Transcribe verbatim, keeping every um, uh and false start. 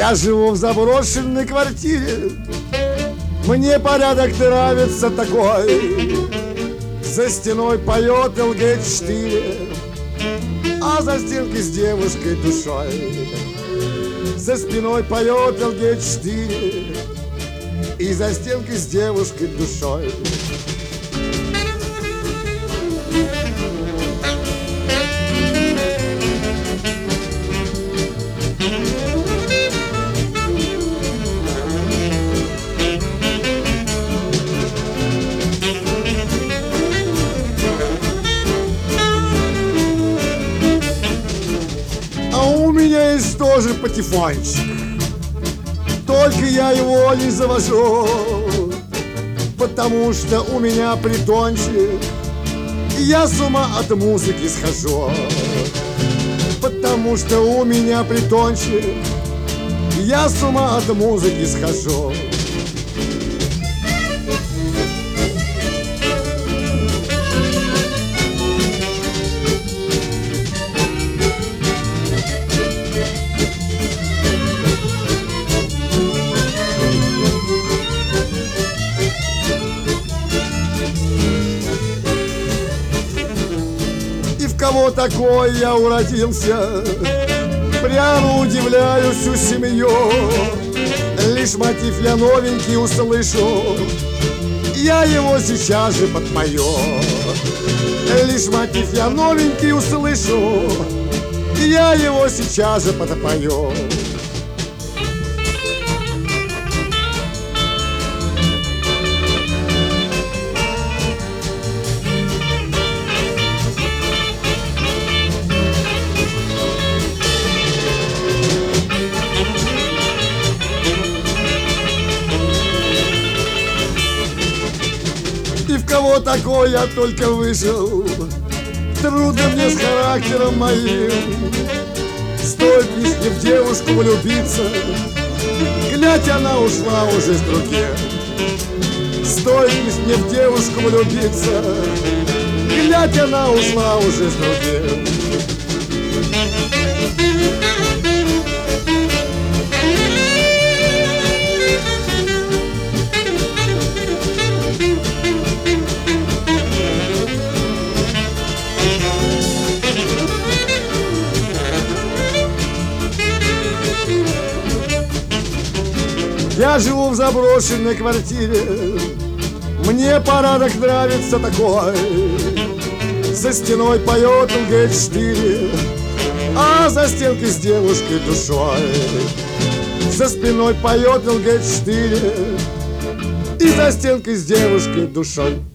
Я живу в заброшенной квартире, мне порядок нравится такой. За стеной поет эл гэ четыре, а за стенкой с девушкой душой. За спиной поет эл гэ четыре, и за стенкой с девушкой душой. А у меня есть тоже патефончик, только я его не завожу, потому что у меня притончик, и я с ума от музыки схожу. Потому что у меня притончик, и я с ума от музыки схожу. Кого такой я уродился, прямо удивляю всю семью. Лишь мотив я новенький услышу, я его сейчас же подпою. Лишь мотив я новенький услышу, я его сейчас же подпою. И в кого такой я только вышел, трудно мне с характером моим. Стоит лишь мне в девушку влюбиться, глядь, она ушла уже с другим. Стоит лишь мне в девушку влюбиться, глядь, она ушла уже с другим. Я живу в заброшенной квартире, мне порядок нравится такой. За стеной поет эл гэ четыре, а за стенкой с девушкой душой. За спиной поет эл гэ четыре, и за стенкой с девушкой душой.